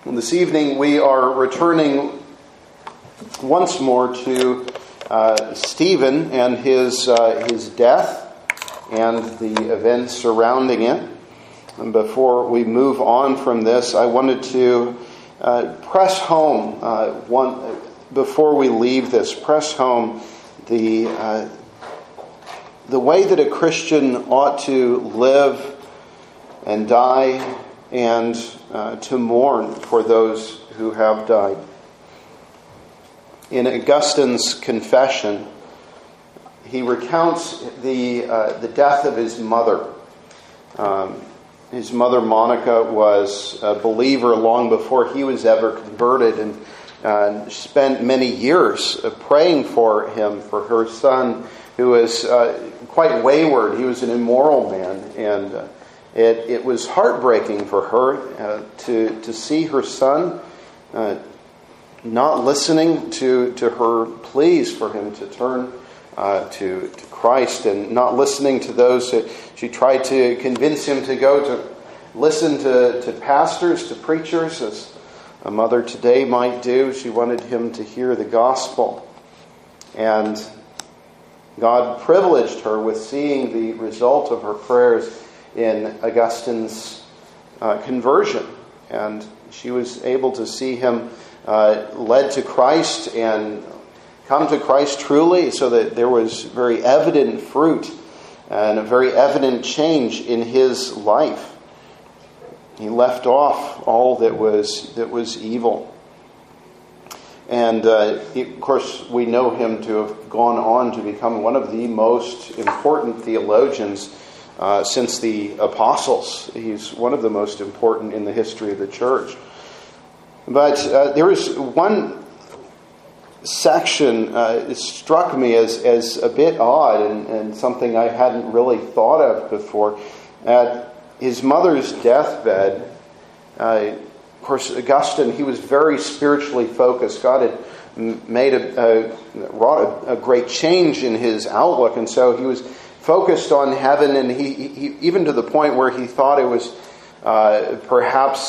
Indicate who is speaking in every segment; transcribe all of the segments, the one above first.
Speaker 1: This evening we are returning once more to Stephen and his death and the events surrounding it. And before we move on from this, I wanted to press home before we leave this. Press home the way that a Christian ought to live and die and to mourn for those who have died. In Augustine's Confession, he recounts the death of his mother. His mother, Monica, was a believer long before he was ever converted, and spent many years praying for him, for her son, who was quite wayward. He was an immoral man, and it was heartbreaking for her to see her son not listening to her pleas for him to turn to Christ, and not listening to those that she tried to convince him to go to listen to pastors, to preachers, as a mother today might do. She wanted him to hear the gospel. And God privileged her with seeing the result of her prayers in Augustine's conversion. And she was able to see him led to Christ and come to Christ truly, so that there was very evident fruit and a very evident change in his life. He left off all that was evil. And of course, we know him to have gone on to become one of the most important theologians since the apostles. He's one of the most important in the history of the church. But there is one section it struck me as a bit odd and something I hadn't really thought of before. At his mother's deathbed, of course, Augustine, he was very spiritually focused. God had made wrought a great change in his outlook, and so he was focused on heaven, and he even to the point where he thought it was perhaps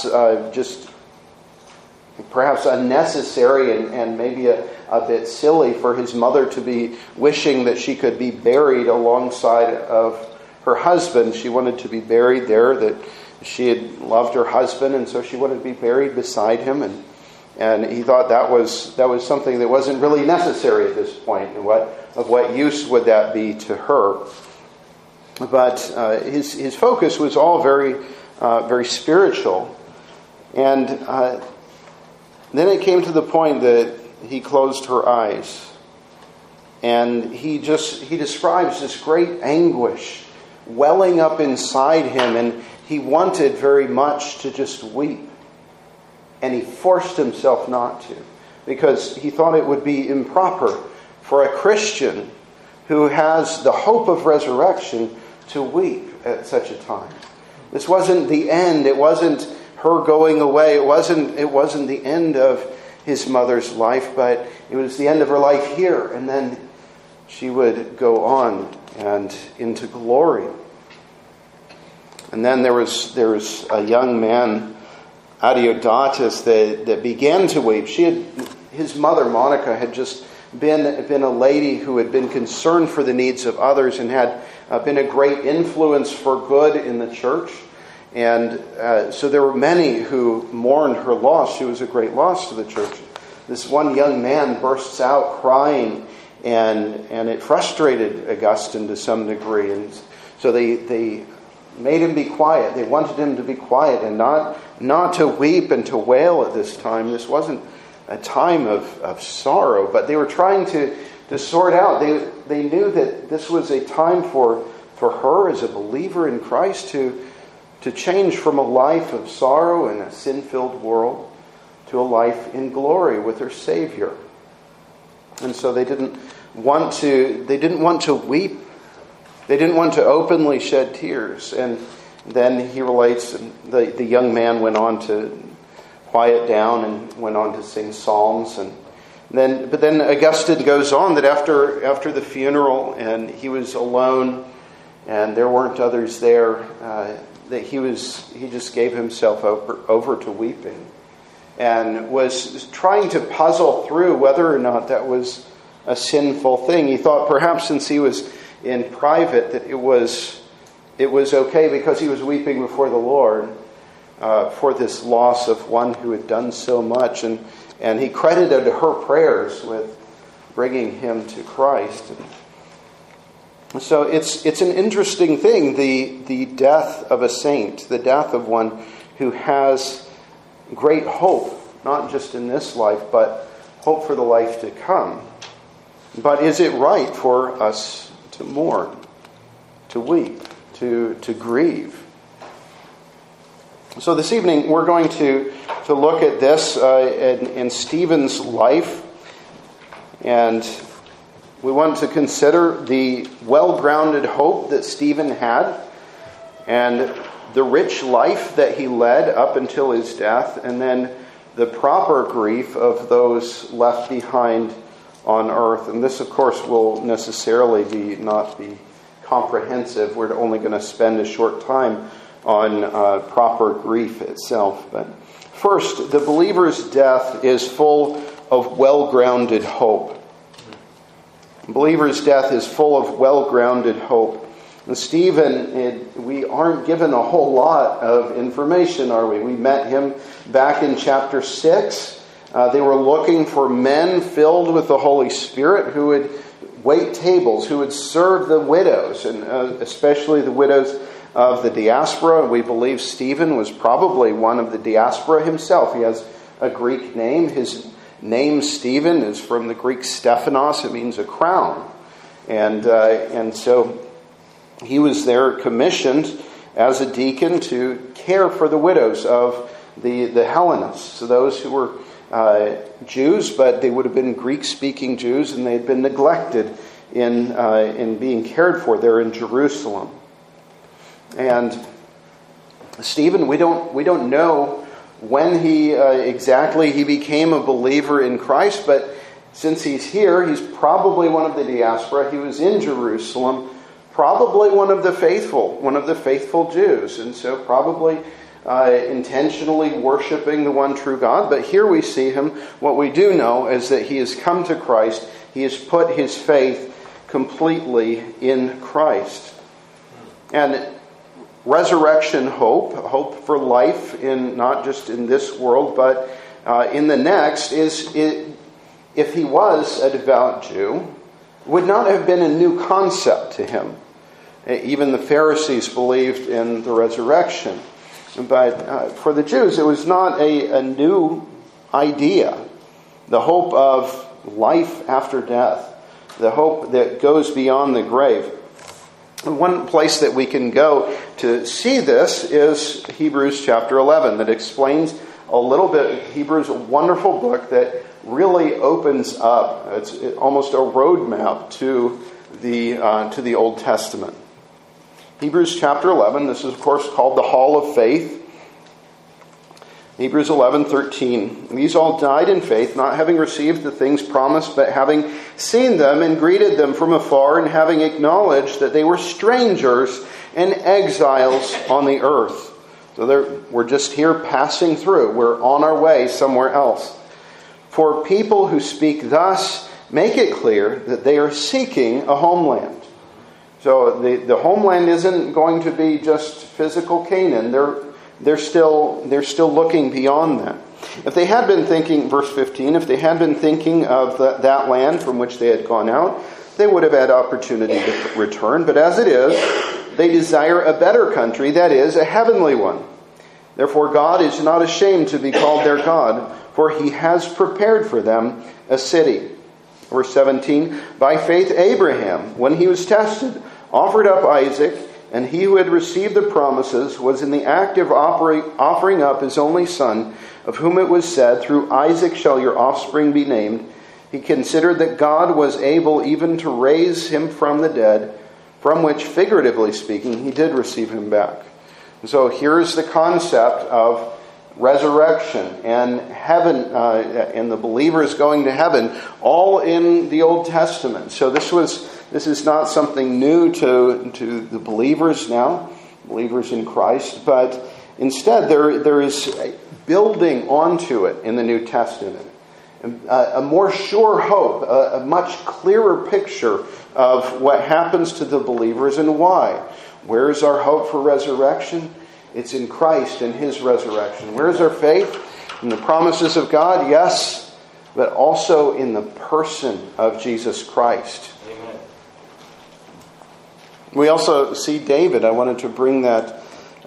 Speaker 1: unnecessary and maybe a bit silly for his mother to be wishing that she could be buried alongside of her husband. She wanted to be buried there, that she had loved her husband, and so she wanted to be buried beside him, and he thought that was something that wasn't really necessary at this point. And what use would that be to her? But his focus was all very spiritual, and then it came to the point that he closed her eyes, and he describes this great anguish welling up inside him, and he wanted very much to just weep, and he forced himself not to, because he thought it would be improper for a Christian who has the hope of resurrection to weep at such a time. This wasn't the end. It wasn't her going away. It wasn't the end of his mother's life, but it was the end of her life here, and then she would go on and into glory. And then there was a young man, Adeodatus, that began to weep. His mother, Monica, had just been a lady who had been concerned for the needs of others and had been a great influence for good in the church. And so there were many who mourned her loss. She was a great loss to the church. This one young man bursts out crying, and it frustrated Augustine to some degree. And so they made him be quiet. They wanted him to be quiet and not to weep and to wail at this time. This wasn't a time of sorrow, but they were trying to sort out. They knew that this was a time for her as a believer in Christ to change from a life of sorrow in a sin-filled world to a life in glory with her Savior. And so they didn't want to weep. They didn't want to openly shed tears. And then he relates, the young man went on to quiet down and went on to sing psalms. But then Augustine goes on that after the funeral, and he was alone, and there weren't others there, that he just gave himself over to weeping. and was trying to puzzle through whether or not that was a sinful thing. He thought perhaps since he was in private that it was okay because he was weeping before the Lord for this loss of one who had done so much. And he credited her prayers with bringing him to Christ. So it's an interesting thing, the death of a saint, the death of one who has great hope, not just in this life, but hope for the life to come. But is it right for us to mourn, to weep, to grieve? So this evening we're going to look at this in Stephen's life, and we want to consider the well-grounded hope that Stephen had and the rich life that he led up until his death, and then the proper grief of those left behind on earth. And this, of course, will necessarily not be comprehensive. We're only going to spend a short time on proper grief itself. But first, the believer's death is full of well-grounded hope. The believer's death is full of well-grounded hope. And Stephen, we aren't given a whole lot of information, are we? We met him back in chapter 6. They were looking for men filled with the Holy Spirit who would wait tables, who would serve the widows, and especially the widows of the diaspora. We believe Stephen was probably one of the diaspora himself. He has a Greek name. His name Stephen is from the Greek Stephanos. It means a crown. And so he was there commissioned as a deacon to care for the widows of the Hellenists, so those who were Jews, but they would have been Greek-speaking Jews, and they had been neglected in being cared for there in Jerusalem. And Stephen, we don't know when he exactly he became a believer in Christ, but since he's here, he's probably one of the diaspora. He was in Jerusalem, probably one of the faithful Jews, and so probably intentionally worshiping the one true God. But here we see him. What we do know is that he has come to Christ. He has put his faith completely in Christ. And resurrection hope for life in not just in this world, but in the next, if he was a devout Jew, would not have been a new concept to him. Even the Pharisees believed in the resurrection. But for the Jews, it was not a new idea. The hope of life after death, the hope that goes beyond the grave. One place that we can go to see this is Hebrews chapter 11, that explains a little bit. Hebrews is a wonderful book that really opens up. It's almost a roadmap to the Old Testament. Hebrews chapter 11, this is of course called the Hall of Faith. Hebrews 11:13. These all died in faith, not having received the things promised, but having seen them and greeted them from afar, and having acknowledged that they were strangers and exiles on the earth. So we're just here passing through. We're on our way somewhere else. For people who speak thus make it clear that they are seeking a homeland. So the homeland isn't going to be just physical Canaan. They're still looking beyond that. If they had been thinking, verse 15, if they had been thinking of that land from which they had gone out, they would have had opportunity to return. But as it is, they desire a better country, that is, a heavenly one. Therefore God is not ashamed to be called their God, for he has prepared for them a city. Verse 17, by faith Abraham, when he was tested, offered up Isaac, and he who had received the promises was in the act of offering up his only son, of whom it was said, through Isaac shall your offspring be named. He considered that God was able even to raise him from the dead, from which, figuratively speaking, he did receive him back. And so here's the concept of resurrection and heaven, and the believers going to heaven, all in the Old Testament. So this is not something new to the believers now, believers in Christ, but instead there is building onto it in the New Testament. A more sure hope, a much clearer picture of what happens to the believers and why. Where is our hope for resurrection? It's in Christ and His resurrection. Where is our faith? In the promises of God, yes, but also in the person of Jesus Christ.
Speaker 2: Amen.
Speaker 1: We also see David. I wanted to bring that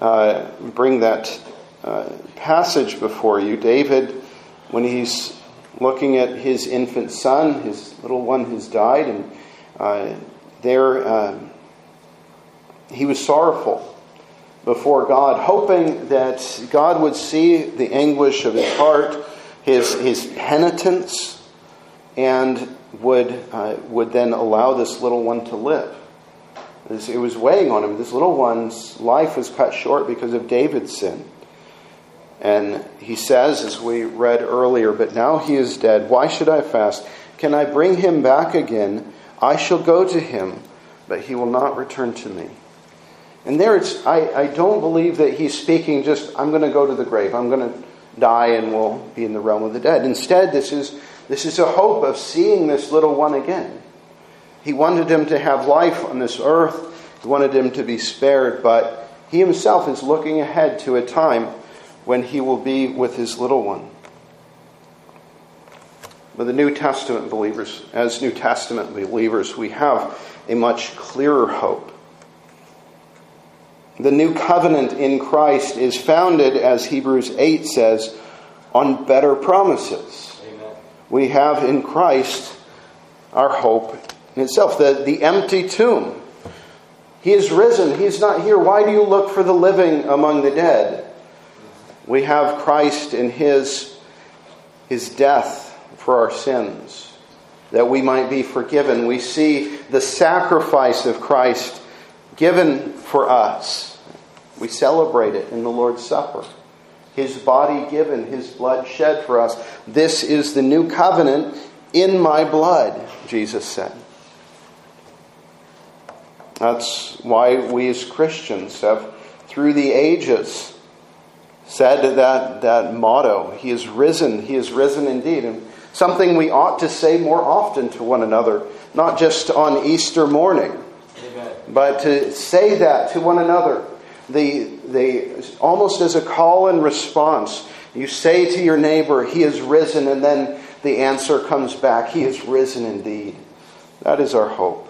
Speaker 1: passage before you. David, when he's looking at his infant son, his little one who's died, and he was sorrowful before God, hoping that God would see the anguish of his heart, his penitence, and would then allow this little one to live. It was weighing on him. This little one's life was cut short because of David's sin. And he says, as we read earlier, "But now he is dead. Why should I fast? Can I bring him back again? I shall go to him, but he will not return to me." And there I don't believe that he's speaking just, I'm going to go to the grave. I'm going to die and we'll be in the realm of the dead. Instead, this is a hope of seeing this little one again. He wanted him to have life on this earth. He wanted him to be spared, but he himself is looking ahead to a time when he will be with his little one. But the New Testament believers, as New Testament believers, we have a much clearer hope. The new covenant in Christ is founded, as Hebrews 8 says, on better promises.
Speaker 2: Amen.
Speaker 1: We have in Christ our hope in itself. The empty tomb. He is risen. He is not here. Why do you look for the living among the dead? We have Christ in His death for our sins, that we might be forgiven. We see the sacrifice of Christ given for us. We celebrate it in the Lord's Supper. His body given, His blood shed for us. This is the new covenant in my blood, Jesus said. That's why we as Christians have, through the ages, said that motto, He is risen indeed. And something we ought to say more often to one another, not just on Easter morning,
Speaker 2: Amen.
Speaker 1: but to say that to one another. Almost as a call and response, you say to your neighbor, He is risen, and then the answer comes back, He is risen indeed. That is our hope.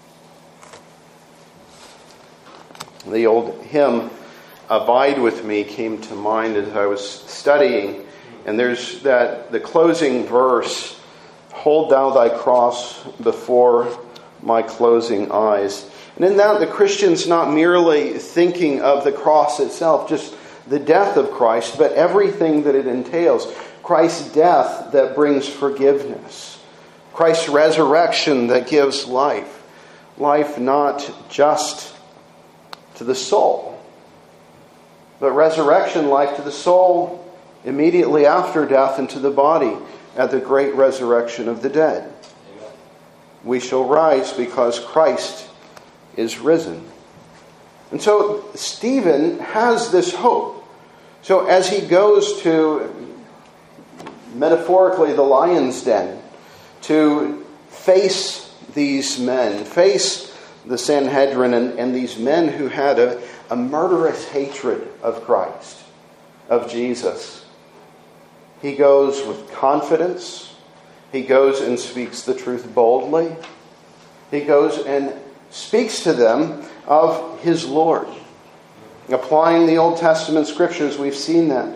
Speaker 1: The old hymn, "Abide with Me," came to mind as I was studying. And there's the closing verse, "Hold thou thy cross before my closing eyes." And in that, the Christian's not merely thinking of the cross itself, just the death of Christ, but everything that it entails. Christ's death that brings forgiveness. Christ's resurrection that gives life. Life not just to the soul, but resurrection life to the soul immediately after death and to the body at the great resurrection of the dead.
Speaker 2: Amen.
Speaker 1: We shall rise because Christ is risen. And so Stephen has this hope. So as he goes to, metaphorically, the lion's den, to face these men, face the Sanhedrin and these men who had a murderous hatred of Christ, of Jesus, he goes with confidence. He goes and speaks the truth boldly. He goes and speaks to them of his Lord. Applying the Old Testament scriptures, we've seen that.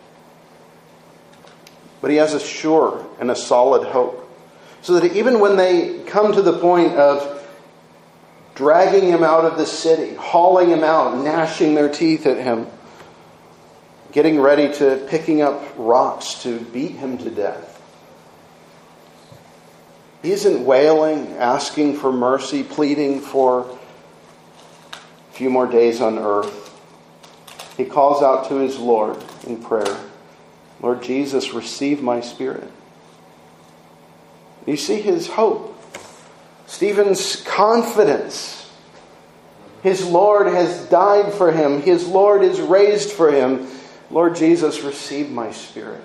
Speaker 1: But he has a sure and a solid hope. So that even when they come to the point of dragging him out of the city, hauling him out, gnashing their teeth at him, getting ready to picking up rocks to beat him to death, he isn't wailing, asking for mercy, pleading for a few more days on earth. He calls out to his Lord in prayer, "Lord Jesus, receive my spirit." You see his hope. Stephen's confidence. His Lord has died for him. His Lord is raised for him. Lord Jesus, receive my spirit.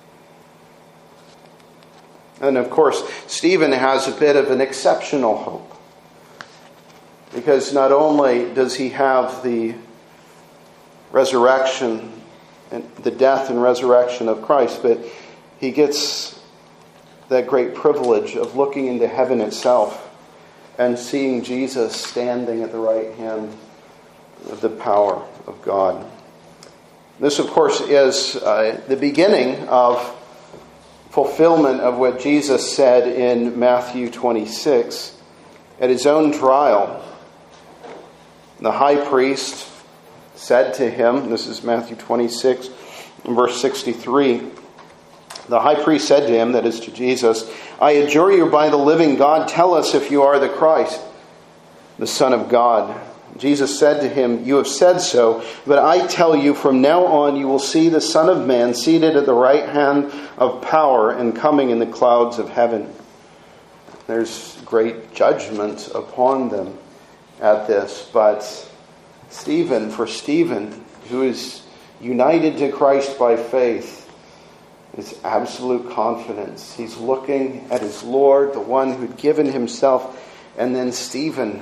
Speaker 1: And of course, Stephen has a bit of an exceptional hope. Because not only does he have the resurrection, and the death and resurrection of Christ, but he gets that great privilege of looking into heaven itself and seeing Jesus standing at the right hand of the power of God. This, of course, is the beginning of fulfillment of what Jesus said in Matthew 26. At his own trial, the high priest said to him, this is Matthew 26, verse 63, the high priest said to him, that is to Jesus, I adjure you by the living God, tell us if you are the Christ, the Son of God. Jesus said to him, you have said so, but I tell you, from now on you will see the Son of Man seated at the right hand of power and coming in the clouds of heaven. There's great judgment upon them at this, but for Stephen, who is united to Christ by faith, is absolute confidence. He's looking at his Lord, the one who'd given himself, and then Stephen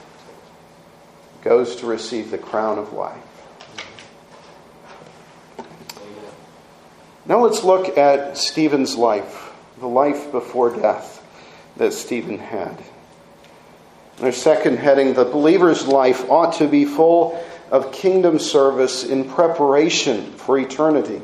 Speaker 1: goes to receive the crown of life. Now let's look at Stephen's life, the life before death that Stephen had. Our second heading, the believer's life ought to be full of kingdom service in preparation for eternity.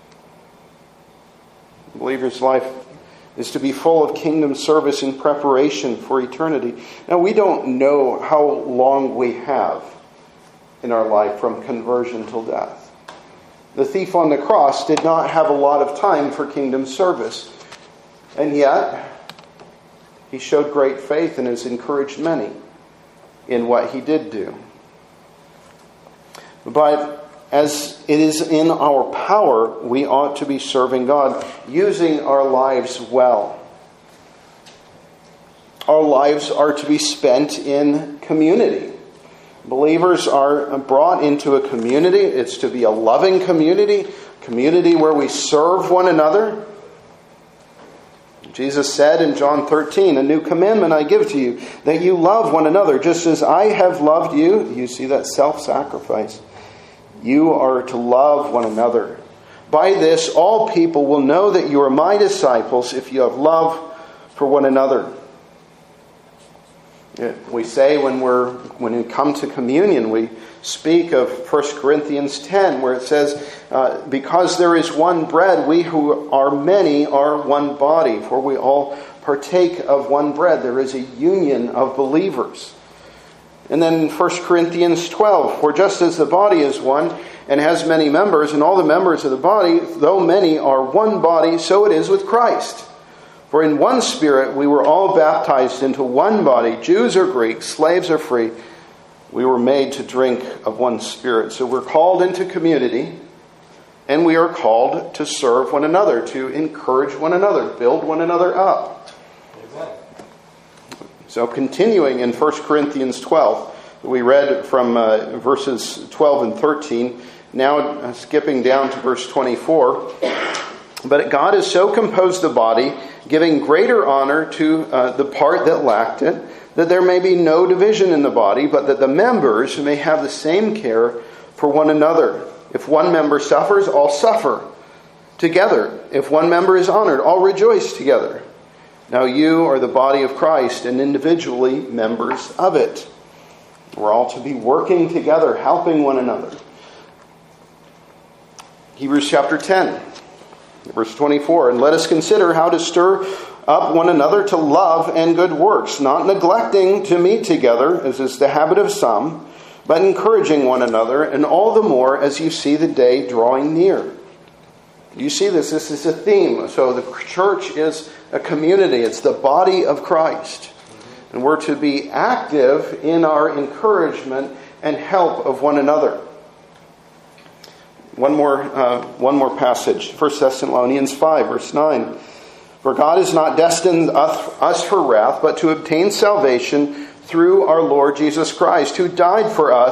Speaker 1: The believer's life is to be full of kingdom service in preparation for eternity. Now, we don't know how long we have in our life from conversion till death. The thief on the cross did not have a lot of time for kingdom service. And yet, he showed great faith and has encouraged many in what he did do. But as it is in our power, we ought to be serving God, using our lives well. Our lives are to be spent in community. Believers are brought into a community. It's to be a loving community where we serve one another. Jesus said in John 13, a new commandment I give to you, that you love one another, just as I have loved you. You see that self-sacrifice. You are to love one another. By this, all people will know that you are my disciples if you have love for one another. We say when we come to communion, we speak of 1 Corinthians 10, where it says, because there is one bread, we who are many are one body, for we all partake of one bread. There is a union of believers. And then in 1 Corinthians 12, for just as the body is one and has many members, and all the members of the body, though many, are one body, so it is with Christ. For in one Spirit we were all baptized into one body, Jews or Greeks, slaves or free. We were made to drink of one Spirit. So we're called into community, and we are called to serve one another, to encourage one another, build one another up. So continuing in 1 Corinthians 12, we read from verses 12 and 13, now skipping down to verse 24. But God has so composed the body, giving greater honor to the part that lacked it, that there may be no division in the body, but that the members may have the same care for one another. If one member suffers, all suffer together. If one member is honored, all rejoice together. Now you are the body of Christ and individually members of it. We're all to be working together, helping one another. Hebrews chapter 10, verse 24. And let us consider how to stir up one another to love and good works, not neglecting to meet together, as is the habit of some, but encouraging one another, and all the more as you see the day drawing near. You see this is a theme. So the church is a community. It's the body of Christ. And we're to be active in our encouragement and help of one another. One more passage. 1 Thessalonians 5, verse 9. For God has not destined us for wrath, but to obtain salvation through our Lord Jesus Christ, who died for us,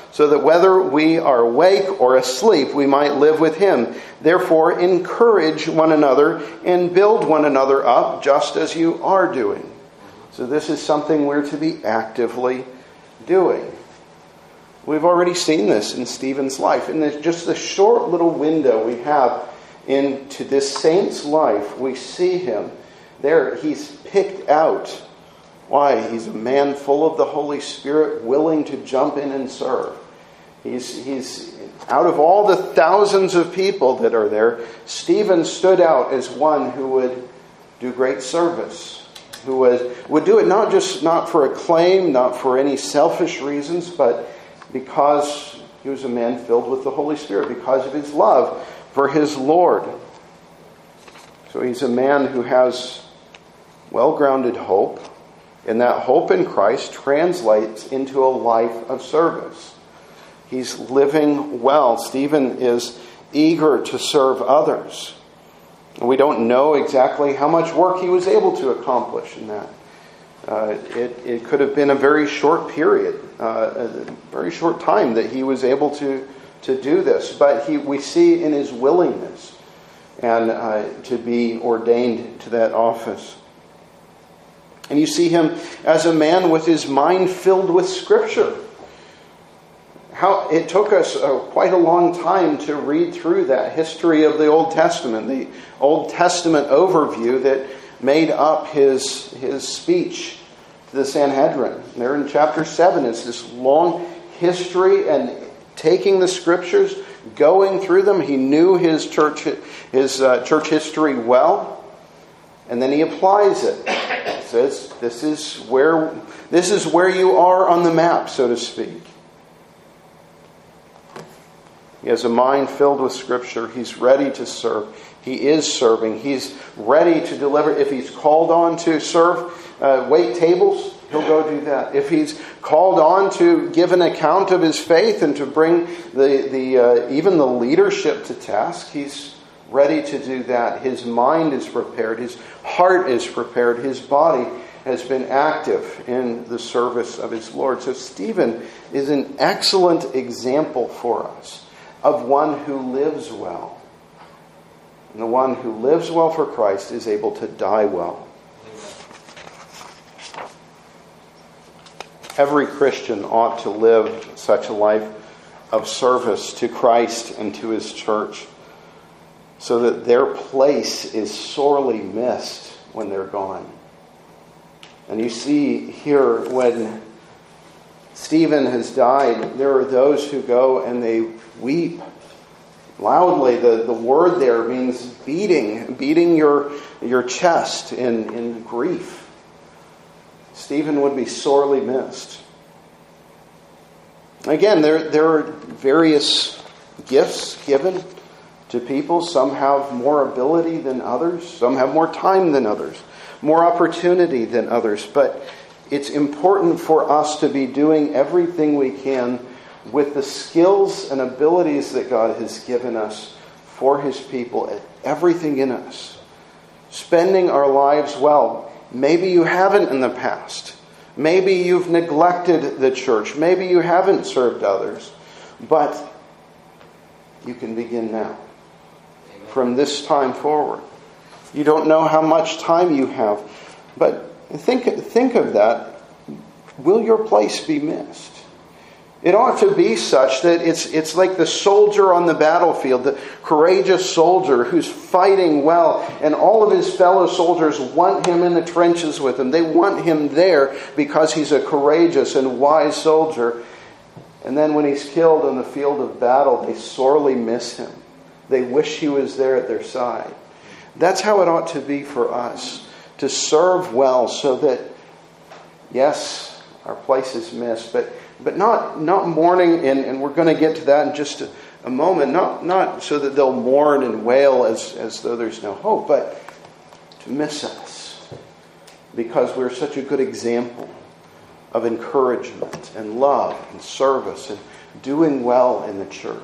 Speaker 1: so that whether we are awake or asleep, we might live with him. Therefore, encourage one another and build one another up, just as you are doing. So this is something we're to be actively doing. We've already seen this in Stephen's life. In just the short little window we have into this saint's life, we see him there. He's picked out. Why? He's a man full of the Holy Spirit, willing to jump in and serve. He's out of all the thousands of people that are there, Stephen stood out as one who would do great service, who would do it not for acclaim, not for any selfish reasons, but because he was a man filled with the Holy Spirit, because of his love for his Lord. So he's a man who has well-grounded hope, and that hope in Christ translates into a life of service. He's living well. Stephen is eager to serve others. We don't know exactly how much work he was able to accomplish in that. It could have been a very short period, a very short time that he was able to do this. But we see in his willingness and to be ordained to that office. And you see him as a man with his mind filled with Scripture. How it took us quite a long time to read through that history of the Old Testament, the Old Testament overview that made up his speech to the Sanhedrin. There in chapter 7 is this long history and taking the Scriptures, going through them. He knew his church history well, and then he applies it. He says, "This is where you are on the map, so to speak." He has a mind filled with Scripture. He's ready to serve. He is serving. He's ready to deliver. If he's called on to serve, wait tables, he'll go do that. If he's called on to give an account of his faith and to bring even the leadership to task, he's ready to do that. His mind is prepared. His heart is prepared. His body has been active in the service of his Lord. So Stephen is an excellent example for us of one who lives well. And the one who lives well for Christ is able to die well. Every Christian ought to live such a life of service to Christ and to his church, so that their place is sorely missed when they're gone. And you see here, when Stephen has died, there are those who go and they weep loudly. The word there means beating your chest in grief. Stephen would be sorely missed. Again, there are various gifts given to people. Some have more ability than others. Some have more time than others. More opportunity than others. But it's important for us to be doing everything we can with the skills and abilities that God has given us for his people, everything in us. Spending our lives well. Maybe you haven't in the past. Maybe you've neglected the church. Maybe you haven't served others. But you can begin now. Amen. From this time forward. You don't know how much time you have. But think of that. Will your place be missed? It ought to be such that it's like the soldier on the battlefield, the courageous soldier who's fighting well, and all of his fellow soldiers want him in the trenches with him. They want him there because he's a courageous and wise soldier. And then when he's killed on the field of battle, they sorely miss him. They wish he was there at their side. That's how it ought to be for us, to serve well so that, yes, our place is missed, but not mourning, and we're going to get to that in just a moment, not so that they'll mourn and wail as though there's no hope, but to miss us because we're such a good example of encouragement and love and service and doing well in the church.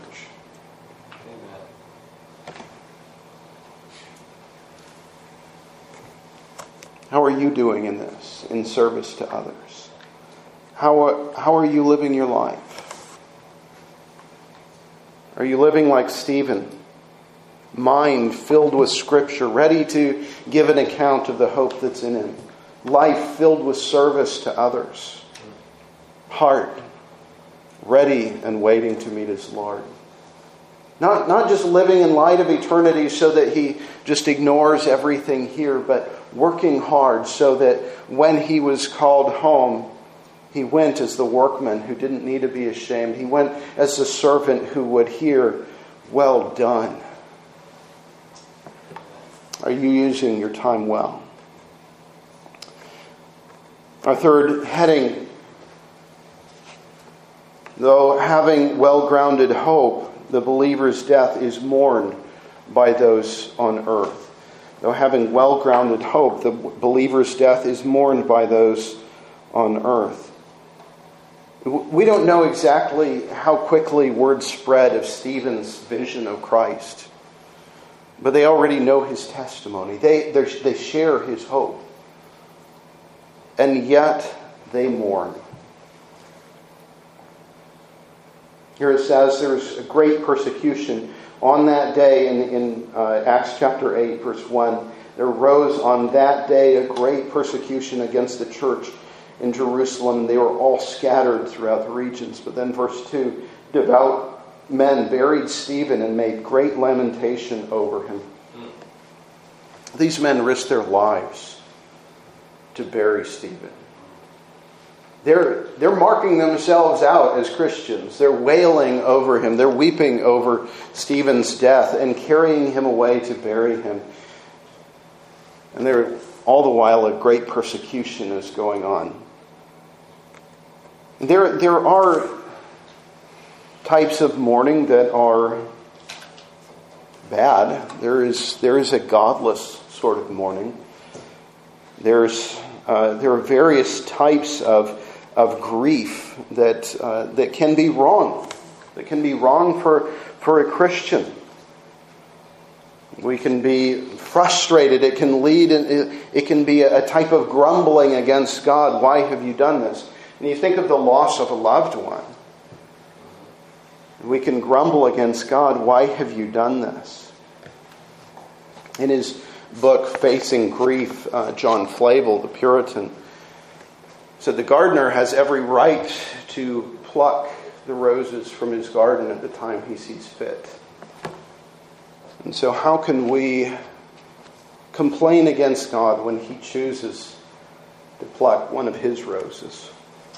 Speaker 1: How are you doing in this, in service to others? How are you living your life? Are you living like Stephen? Mind filled with Scripture, ready to give an account of the hope that's in him. Life filled with service to others. Heart ready and waiting to meet his Lord. Not just living in light of eternity so that he just ignores everything here, but working hard so that when he was called home, he went as the workman who didn't need to be ashamed. He went as the servant who would hear, "Well done." Are you using your time well? Our third heading, though having well-grounded hope, the believer's death is mourned by those on earth. Though having well-grounded hope, the believer's death is mourned by those on earth. We don't know exactly how quickly word spread of Stephen's vision of Christ, but they already know his testimony. They share his hope, and yet they mourn. Here it says there's a great persecution on that day in Acts chapter 8, verse 1. There arose on that day a great persecution against the church in Jerusalem. They were all scattered throughout the regions. But then verse 2, devout men buried Stephen and made great lamentation over him. These men risked their lives to bury Stephen. They're marking themselves out as Christians. They're wailing over him. They're weeping over Stephen's death and carrying him away to bury him. And all the while a great persecution is going on. There are types of mourning that are bad. There is a godless sort of mourning. There are various types of grief that can be wrong. That can be wrong for a Christian. We can be frustrated. It can be a type of grumbling against God. Why have you done this? And you think of the loss of a loved one. We can grumble against God. Why have you done this? In his book, Facing Grief, John Flavel, the Puritan, said the gardener has every right to pluck the roses from his garden at the time he sees fit. And so how can we complain against God when he chooses to pluck one of his roses?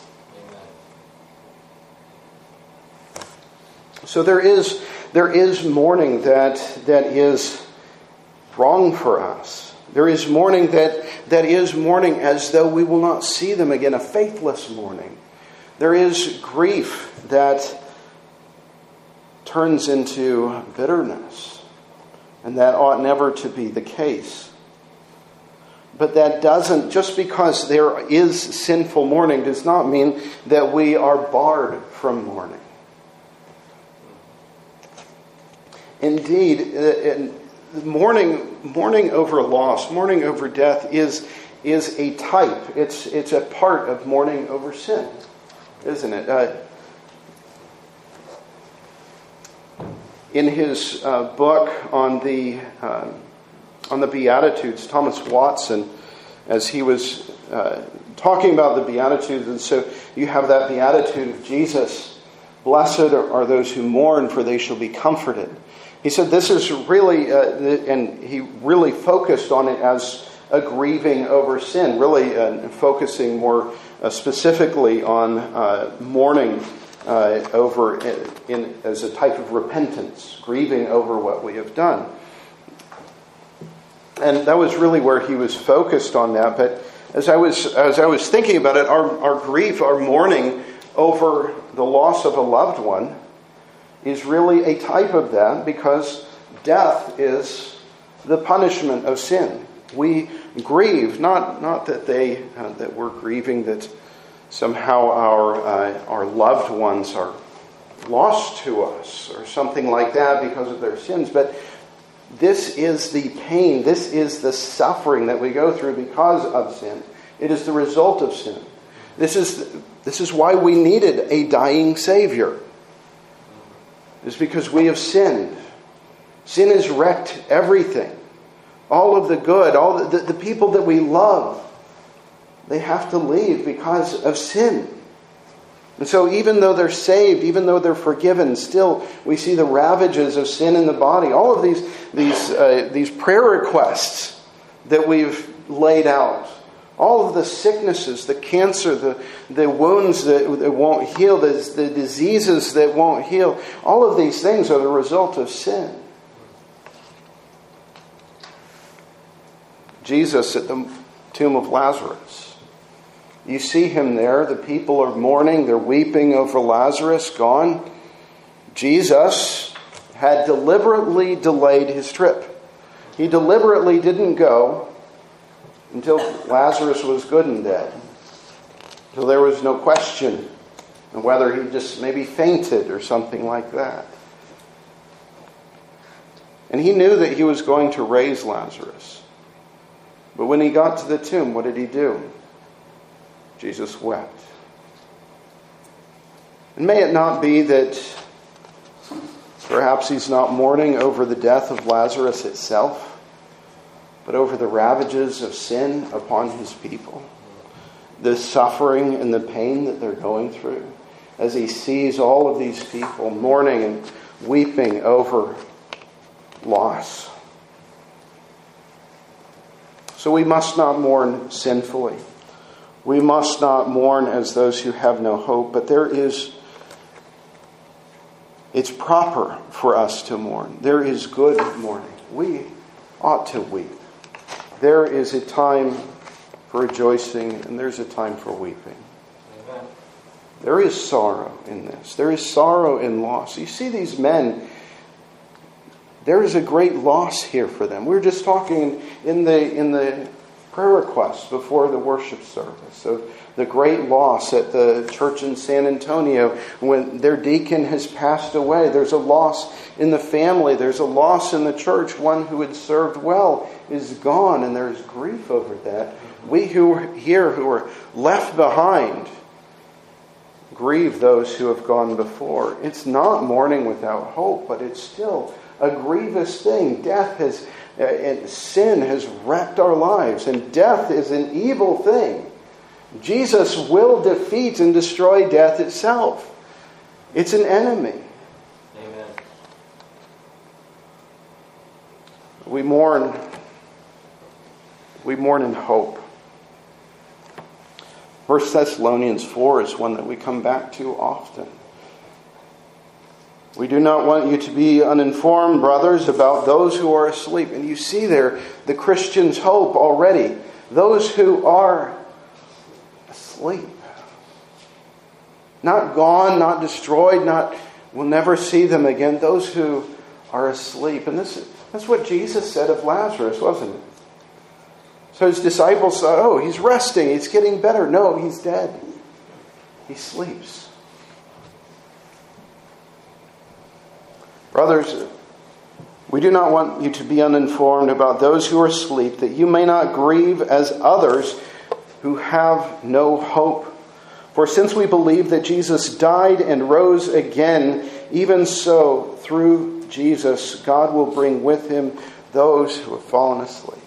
Speaker 1: So there is mourning that is wrong for us. There is mourning that is mourning as though we will not see them again, a faithless mourning. There is grief that turns into bitterness, and that ought never to be the case. But that doesn't, just because there is sinful mourning, does not mean that we are barred from mourning. Indeed, mourning over loss, mourning over death is a type. It's a part of mourning over sin, isn't it? In his book on the Beatitudes, Thomas Watson, as he was talking about the Beatitudes, and so you have that Beatitude of Jesus, "Blessed are those who mourn, for they shall be comforted." He said this is really, and he really focused on it as a grieving over sin, really focusing more specifically on mourning over as a type of repentance, grieving over what we have done. And that was really where he was focused on that. But as I was thinking about it, our grief, our mourning over the loss of a loved one is really a type of that, because death is the punishment of sin. We grieve, not that that we're grieving that somehow our loved ones are lost to us or something like that because of their sins, but this is the pain, this is the suffering that we go through because of sin. It is the result of sin. This is why we needed a dying Savior. is because we have sinned. Sin has wrecked everything. All of the good, all the people that we love, they have to leave because of sin. And so even though they're saved, even though they're forgiven, still we see the ravages of sin in the body. All of these prayer requests that we've laid out, all of the sicknesses, the cancer, the wounds that won't heal, the diseases that won't heal, all of these things are the result of sin. Jesus at the tomb of Lazarus. You see him there. The people are mourning. They're weeping over Lazarus gone. Jesus had deliberately delayed his trip. He deliberately didn't go until Lazarus was good and dead. Until there was no question of whether he just maybe fainted or something like that. And he knew that he was going to raise Lazarus. But when he got to the tomb, what did he do? Jesus wept. And may it not be that perhaps he's not mourning over the death of Lazarus itself, but over the ravages of sin upon his people, the suffering and the pain that they're going through, as he sees all of these people mourning and weeping over loss. So we must not mourn sinfully. We must not mourn as those who have no hope, but it's proper for us to mourn. There is good mourning. We ought to weep. There is a time for rejoicing and there's a time for weeping. Amen. There is sorrow in this. There is sorrow in loss. You see these men, there is a great loss here for them. We were just talking in the prayer requests before the worship service of the great loss at the church in San Antonio when their deacon has passed away. There's a loss in the family. There's a loss in the church. One who had served well is gone, and there's grief over that. We who are here, who are left behind, grieve those who have gone before. It's not mourning without hope, but it's still a grievous thing. And sin has wrecked our lives, and death is an evil thing. Jesus will defeat and destroy death itself. It's an enemy.
Speaker 2: Amen.
Speaker 1: We mourn in hope. 1 Thessalonians 4 is one that we come back to often. We do not want you to be uninformed, brothers, about those who are asleep. And you see there the Christian's hope already. Those who are asleep. Not gone, not destroyed, we'll never see them again. Those who are asleep. And that's what Jesus said of Lazarus, wasn't it? So his disciples thought, oh, he's resting, he's getting better. No, he's dead. He sleeps. Brothers, we do not want you to be uninformed about those who are asleep, that you may not grieve as others who have no hope. For since we believe that Jesus died and rose again, even so, through Jesus, God will bring with him those who have fallen asleep.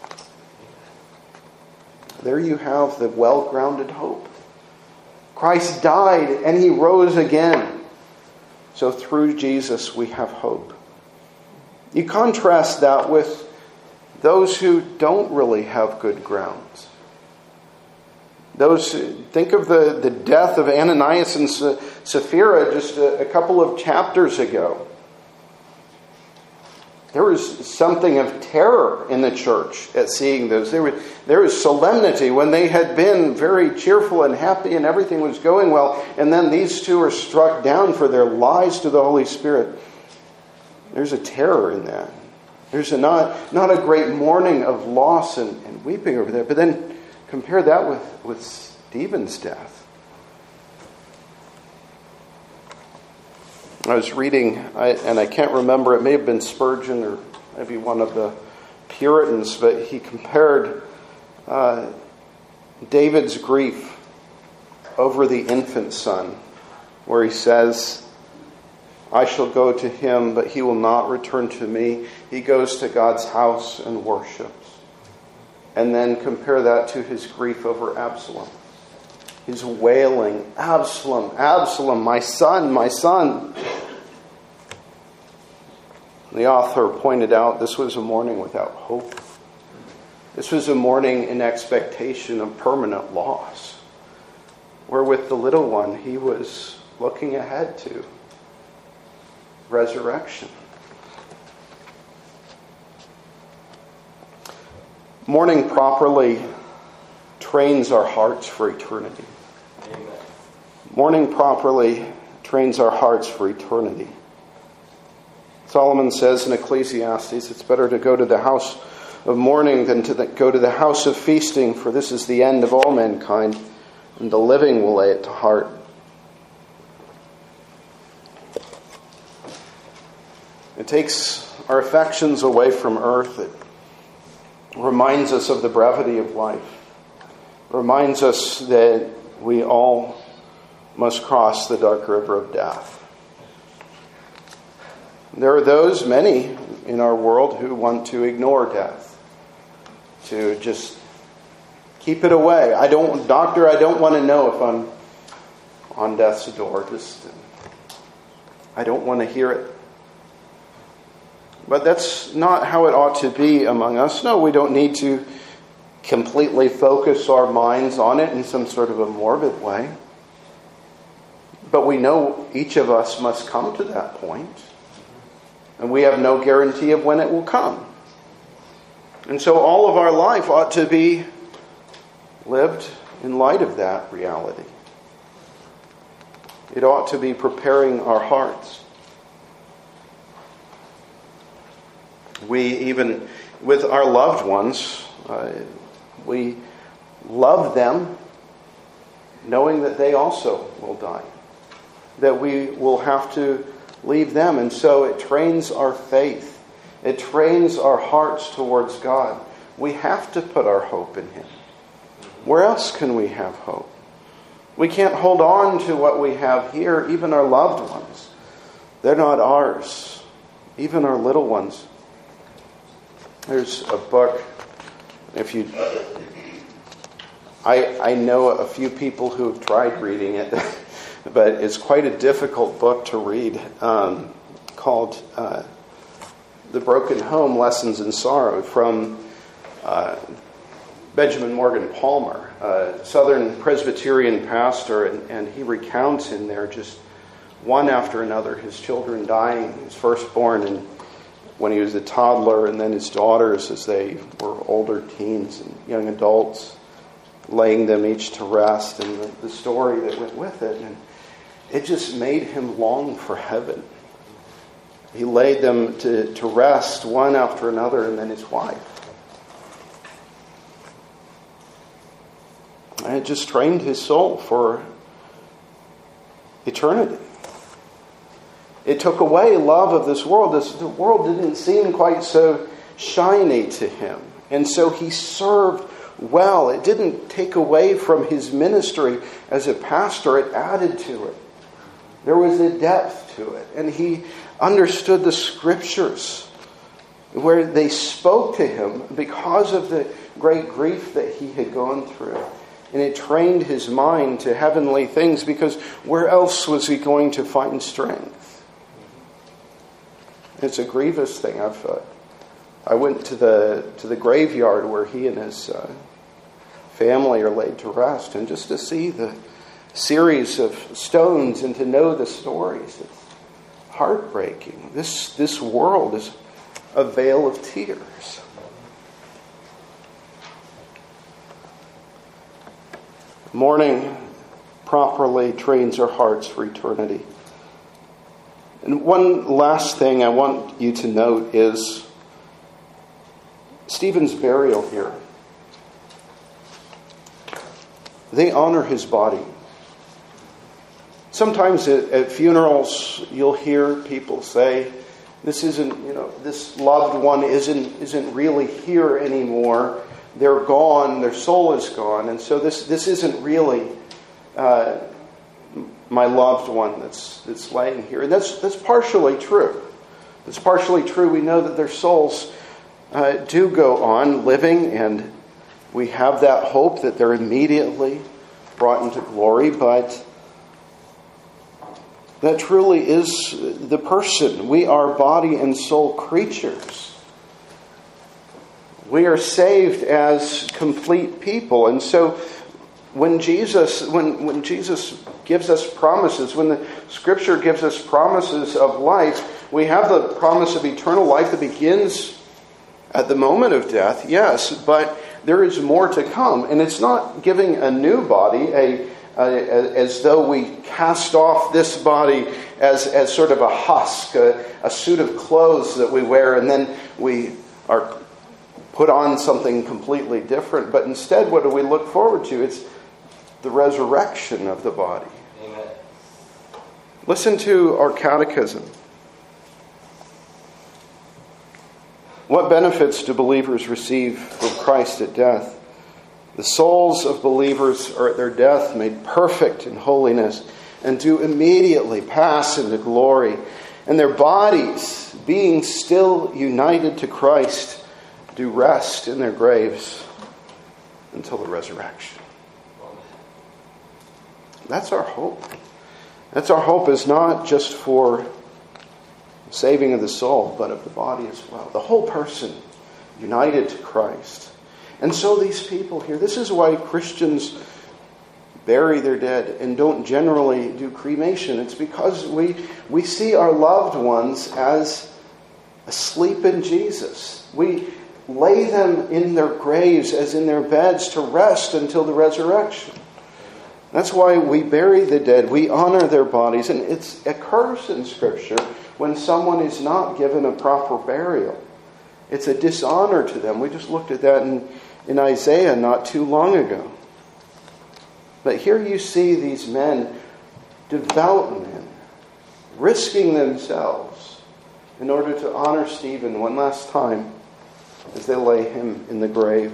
Speaker 1: There you have the well-grounded hope. Christ died and he rose again. So through Jesus we have hope. You contrast that with those who don't really have good grounds. Think of the death of Ananias and Sapphira just a couple of chapters ago. There was something of terror in the church at seeing those. There was solemnity when they had been very cheerful and happy and everything was going well. And then these two are struck down for their lies to the Holy Spirit. There's a terror in that. There's not a great mourning of loss and weeping over there. But then compare that with Stephen's death. I was reading, and I can't remember, it may have been Spurgeon or maybe one of the Puritans, but he compared David's grief over the infant son, where he says, I shall go to him, but he will not return to me. He goes to God's house and worships. And then compare that to his grief over Absalom. His wailing, Absalom, Absalom, my son, my son. The author pointed out this was a mourning without hope. This was a mourning in expectation of permanent loss. Where with the little one, he was looking ahead to resurrection. Mourning properly trains our hearts for eternity. Amen. Mourning properly trains our hearts for eternity. Solomon says in Ecclesiastes, it's better to go to the house of mourning than to go to the house of feasting, for this is the end of all mankind, and the living will lay it to heart. It takes our affections away from earth. It reminds us of the brevity of life. It reminds us that we all must cross the dark river of death. There are those, many in our world, who want to ignore death, to just keep it away. I don't want to know if I'm on death's door. I don't want to hear it. But that's not how it ought to be among us. No, we don't need to completely focus our minds on it in some sort of a morbid way. But we know each of us must come to that point. And we have no guarantee of when it will come. And so all of our life ought to be lived in light of that reality. It ought to be preparing our hearts. We, even with our loved ones, we love them knowing that they also will die. That we will have to leave them. And so it trains our faith. It trains our hearts towards God. We have to put our hope in him. Where else can we have hope? We can't hold on to what we have here, even our loved ones. They're not ours. Even our little ones. There's a book, I know a few people who have tried reading it, but it's quite a difficult book to read, called The Broken Home, Lessons in Sorrow, from Benjamin Morgan Palmer, a Southern Presbyterian pastor, and he recounts in there just one after another his children dying, his firstborn and when he was a toddler, and then his daughters as they were older teens and young adults, laying them each to rest, and the story that went with it. And it just made him long for heaven. He laid them to rest one after another, and then his wife. And it just trained his soul for eternity. It took away love of this world. The world didn't seem quite so shiny to him. And so he served well. It didn't take away from his ministry as a pastor. It added to it. There was a depth to it. And he understood the scriptures where they spoke to him because of the great grief that he had gone through. And it trained his mind to heavenly things, because where else was he going to find strength? It's a grievous thing. I went to the graveyard where he and his family are laid to rest, and just to see the series of stones and to know the stories, it's heartbreaking. This world is a vale of tears. Mourning properly trains our hearts for eternity. And one last thing I want you to note is Stephen's burial here. They honor his body. Sometimes at funerals, you'll hear people say, "This isn't, this loved one isn't really here anymore. They're gone. Their soul is gone, and so this isn't really my loved one that's laying here. And that's partially true. It's partially true. We know that their souls do go on living, and we have that hope that they're immediately brought into glory, but that truly is the person. We are body and soul creatures. We are saved as complete people. And so when Jesus gives us promises, when the Scripture gives us promises of life, we have the promise of eternal life that begins at the moment of death, yes, but there is more to come. And it's not giving a new body, as though we cast off this body as sort of a husk, a suit of clothes that we wear, and then we are put on something completely different. But instead, what do we look forward to? It's the resurrection of the body.
Speaker 2: Amen.
Speaker 1: Listen to our catechism. What benefits do believers receive from Christ at death? The souls of believers are at their death made perfect in holiness and do immediately pass into glory. And their bodies, being still united to Christ, do rest in their graves until the resurrection. That's our hope. That's our hope, is not just for saving of the soul, but of the body as well. The whole person united to Christ. And so these people here, this is why Christians bury their dead and don't generally do cremation. It's because we see our loved ones as asleep in Jesus. We lay them in their graves as in their beds to rest until the resurrection. That's why we bury the dead. We honor their bodies. And it occurs in Scripture when someone is not given a proper burial. It's a dishonor to them. We just looked at that in Isaiah not too long ago. But here you see these men, devout men, risking themselves in order to honor Stephen one last time as they lay him in the grave.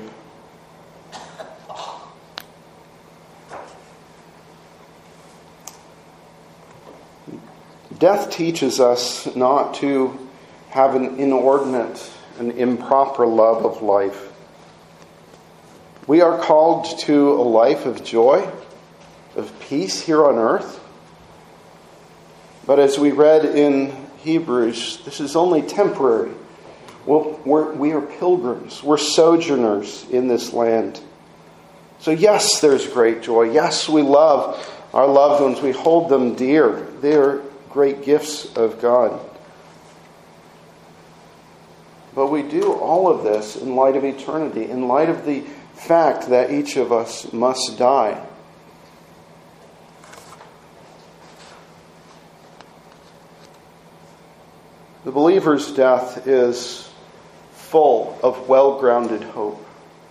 Speaker 1: Death teaches us not to have an inordinate and improper love of life. We are called to a life of joy, of peace here on earth. But as we read in Hebrews, this is only temporary. We are pilgrims. We're sojourners in this land. So yes, there's great joy. Yes, we love our loved ones. We hold them dear. They are great gifts of God. But we do all of this in light of eternity, in light of the fact that each of us must die. The believer's death is full of well-grounded hope.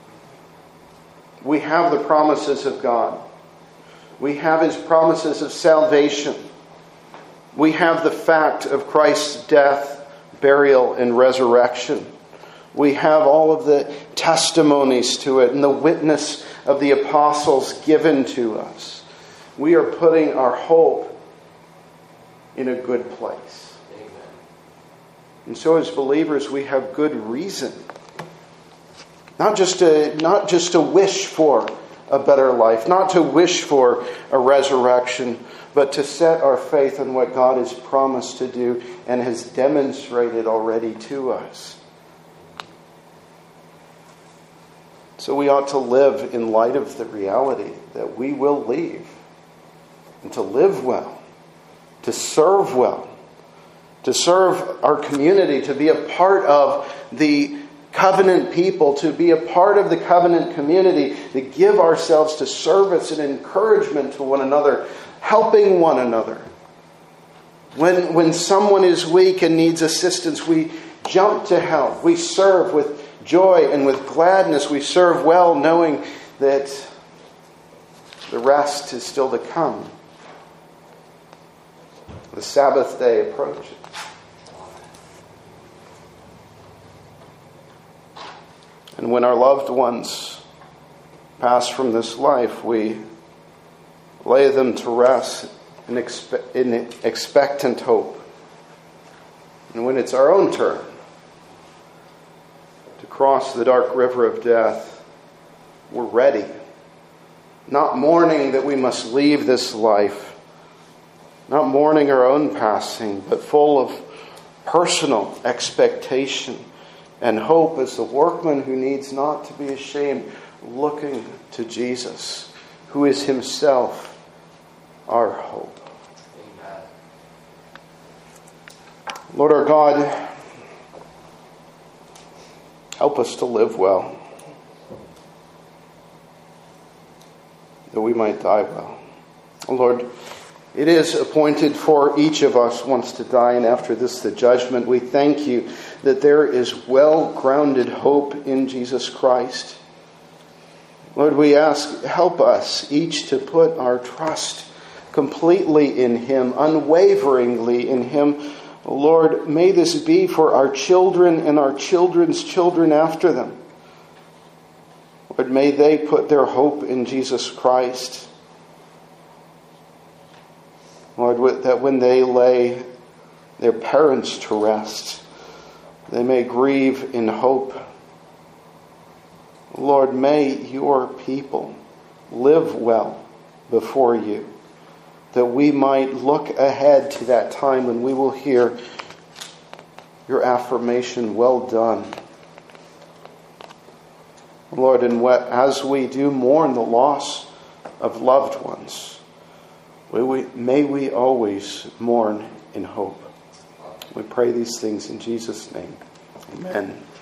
Speaker 1: We have the promises of God. We have His promises of salvation. We have the fact of Christ's death, burial, and resurrection. We have all of the testimonies to it and the witness of the apostles given to us. We are putting our hope in a good place.
Speaker 2: Amen.
Speaker 1: And so as believers, we have good reason. Not just to wish for a better life, not to wish for a resurrection, but to set our faith on what God has promised to do and has demonstrated already to us. So we ought to live in light of the reality that we will leave, and to live well, to serve well, to serve our community, to be a part of the covenant people, to be a part of the covenant community, to give ourselves to service and encouragement to one another, helping one another. When someone is weak and needs assistance, we jump to help. We serve with joy and with gladness. We serve well, knowing that the rest is still to come. The Sabbath day approaches. And when our loved ones pass from this life, we lay them to rest in expectant hope. And when it's our own turn to cross the dark river of death, we're ready. Not mourning that we must leave this life, not mourning our own passing, but full of personal expectation and hope as the workman who needs not to be ashamed, looking to Jesus, who is himself our hope.
Speaker 2: Amen.
Speaker 1: Lord our God, help us to live well, that we might die well. Lord, it is appointed for each of us once to die, and after this the judgment. We thank you that there is well-grounded hope in Jesus Christ. Lord, we ask, help us each to put our trust completely in him, unwaveringly in him. Lord, may this be for our children and our children's children after them. Lord, may they put their hope in Jesus Christ. Lord, that when they lay their parents to rest, they may grieve in hope. Lord, may your people live well before you, that we might look ahead to that time when we will hear your affirmation, well done. Lord, and as we do mourn the loss of loved ones, may we always mourn in hope. We pray these things in Jesus' name. Amen.